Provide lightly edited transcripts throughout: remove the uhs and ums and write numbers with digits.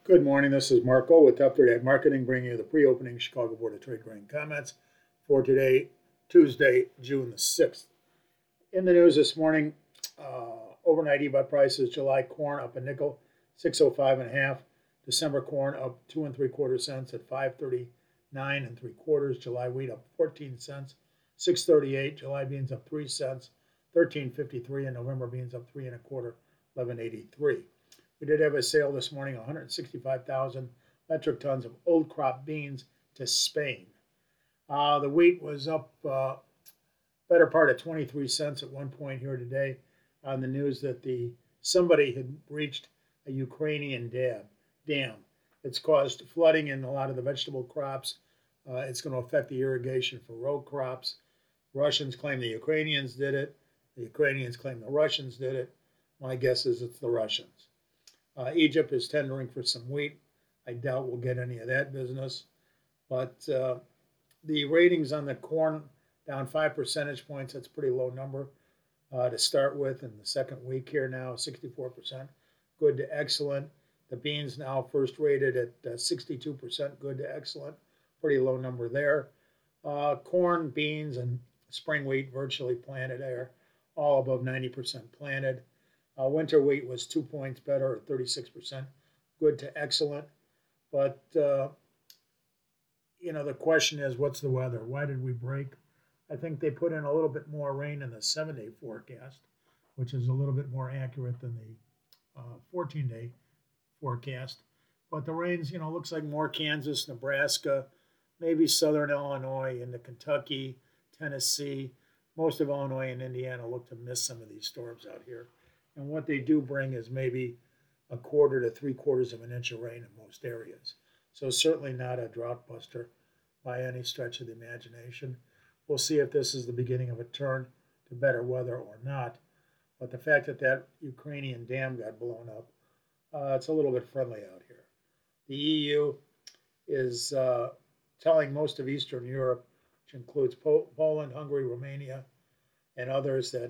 Good morning. This is Marco with Update Ag Marketing, bringing you the pre-opening Chicago Board of Trade grain comments for today, Tuesday, June the 6th. In the news this morning, overnight EBOT prices: July corn up a nickel, 605 and a half. December corn up 2 3/4 cents at 539 3/4. July wheat up 14 cents, 638. July beans up 3 cents, 13.53, and November beans up 3 1/4, 11.83. We did have a sale this morning, 165,000 metric tons of old crop beans to Spain. The wheat was up better part of 23 cents at one point here today on the news that somebody had breached a Ukrainian dam. It's caused flooding in a lot of the vegetable crops. It's going to affect the irrigation for row crops. Russians claim the Ukrainians did it. The Ukrainians claim the Russians did it. My guess is it's the Russians. Egypt is tendering for some wheat. I doubt we'll get any of that business. But the ratings on the corn down 5 percentage points. That's a pretty low number to start with in the second week here now, 64%. Good to excellent. The beans now first rated at 62%, good to excellent. Pretty low number there. Corn, beans, and spring wheat virtually planted there, all above 90% planted. Winter wheat was 2 points better at 36%, good to excellent. But, the question is, what's the weather? Why did we break? I think they put in a little bit more rain in the 7-day forecast, which is a little bit more accurate than the 14-day forecast. But the rains, looks like more Kansas, Nebraska, maybe southern Illinois into Kentucky, Tennessee. Most of Illinois and Indiana look to miss some of these storms out here. And what they do bring is maybe 1/4 to 3/4 of an inch of rain in most areas. So certainly not a drought buster by any stretch of the imagination. We'll see if this is the beginning of a turn to better weather or not. But the fact that Ukrainian dam got blown up, it's a little bit friendly out here. The EU is telling most of Eastern Europe, which includes Poland, Hungary, Romania, and others, that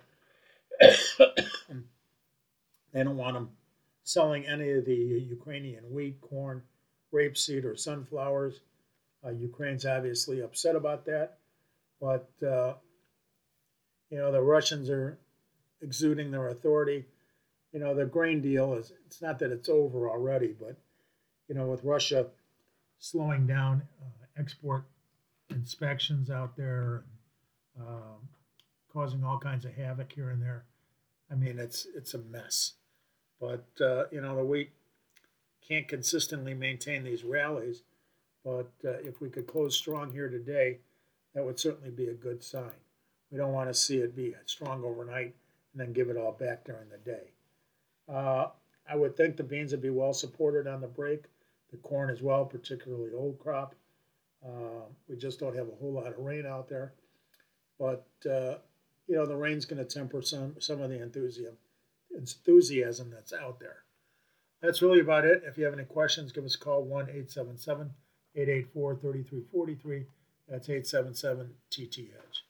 they don't want them selling any of the Ukrainian wheat, corn, rapeseed, or sunflowers. Ukraine's obviously upset about that. But, the Russians are exuding their authority. The grain deal it's not that it's over already, but, with Russia slowing down export inspections out there, causing all kinds of havoc here and there, I mean, it's a mess. But, the wheat can't consistently maintain these rallies. But if we could close strong here today, that would certainly be a good sign. We don't want to see it be strong overnight and then give it all back during the day. I would think the beans would be well supported on the break. The corn as well, particularly old crop. We just don't have a whole lot of rain out there. But, the rain's going to temper some of the enthusiasm that's out there. That's really about it. If you have any questions, give us a call, 1-877-884-3343. That's 877-TT-EDGE.